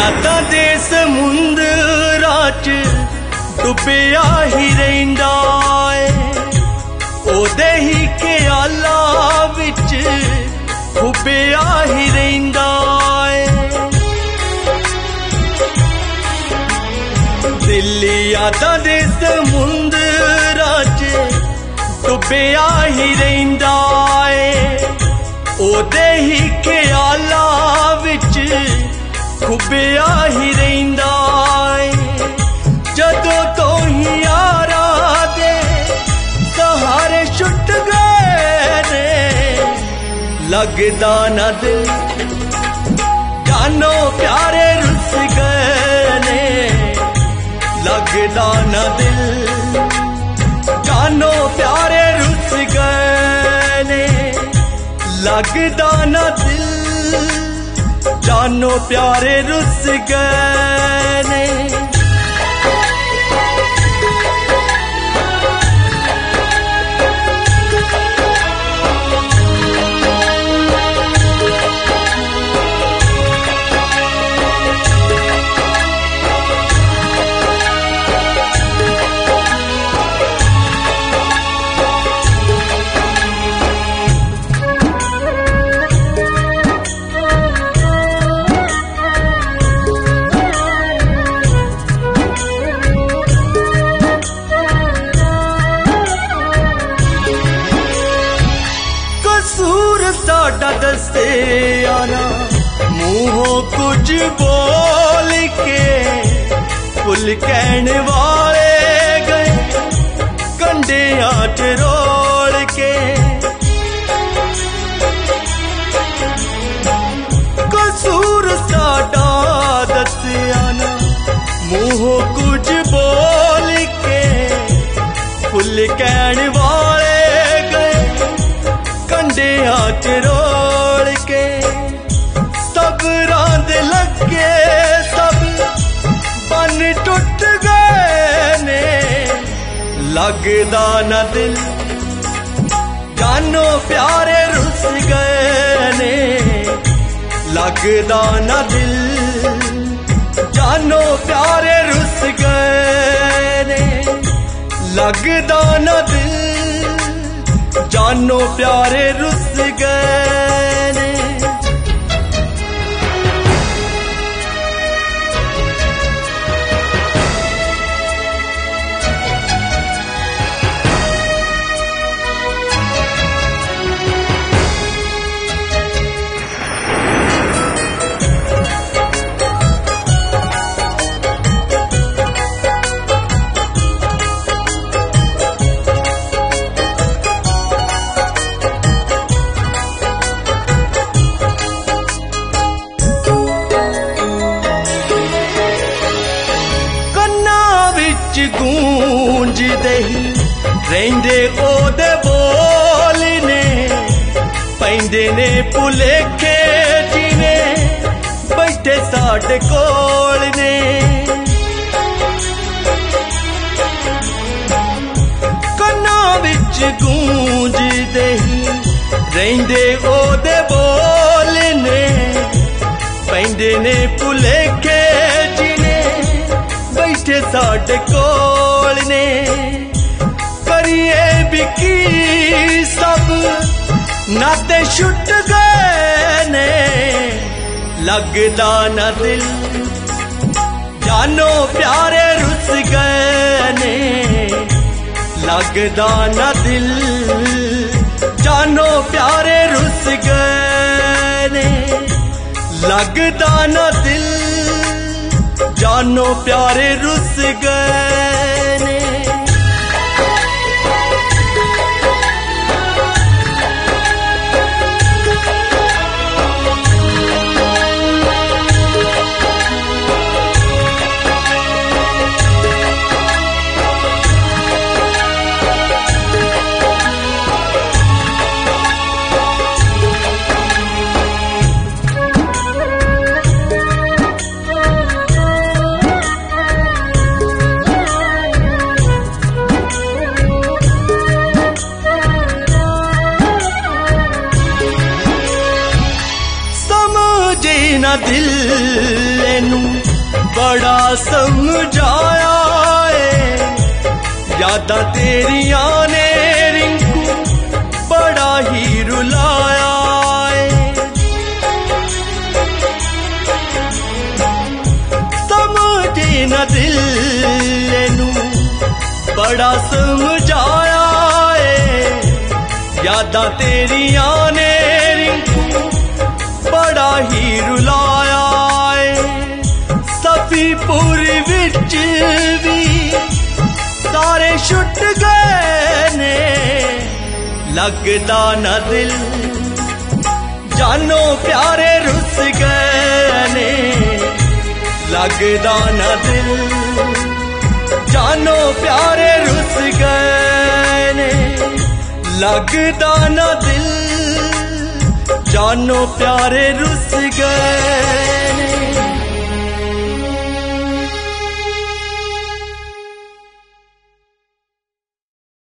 यादां दे समुंदरां च डुबिया ही रहिंदा ऐ ओदे ही ख्यालां विच खुबिया ही रहिंदा ऐ दिल यादां दे समुंदरां च डुबिया ही रहिंदा ऐ ओदे ही ख्यालां विच खुबिया ही रहिंदा ऐ जदों तो ही यारा दे सहारे छुट गए ने लगदा ना दिल जानो प्यारे रुस गए ने लगदा ना दिल जानो प्यारे रुस गए ने लगदा ना दिल जानो प्यारे रुस गए ने दस्ते आना मुंहों कुछ बोल के फुल कहने वाले गए कंडे हाथ रोड़ के कसूर साडा दस्ते आना मुंहों कुछ बोल के फुल कहने वाले गए कंडे हाथ रोड़ के सब रांद लगे सब बन टुट गए ने लगदा ना दिल जानो प्यारे रुस गए ने लगदा ना दिल जानो प्यारे रुस गए ने लगदा ना दिल जानो प्यारे रुस गए ने गूंजदे ही रहिंदे ओदे बोल ने पैंदे ने भुलेखे जिवें बैठे साडे कोल ने कन्ना विच गूंजदे ही रहिंदे ओदे बोल ने पैंदे ने भुलेखे बैठे साडे कोल ने करिए बिकी सब नाते छुट गए ने लगदा ना दिल जानो प्यारे रुस गए ने लगदा ना दिल जानो प्यारे रुस गए ने लगदा ना दिल जानो प्यारे रुस गए ने ना दिल नू बड़ा समझाया है, यादां तेरियां ने रिंकू बड़ा ही रुलाया है। समझे न दिल नू बड़ा समझाया है, यादां तेरियां ने रिंकू बड़ा ही रुलाया है। सफीपुर विच भी सारे छुट गए ने, लगदा न दिल जानो प्यारे रुस गए ने, लगदा न दिल जानो प्यारे रुस गए ने, लगदा न दिल जानो प्यारे रुस गए।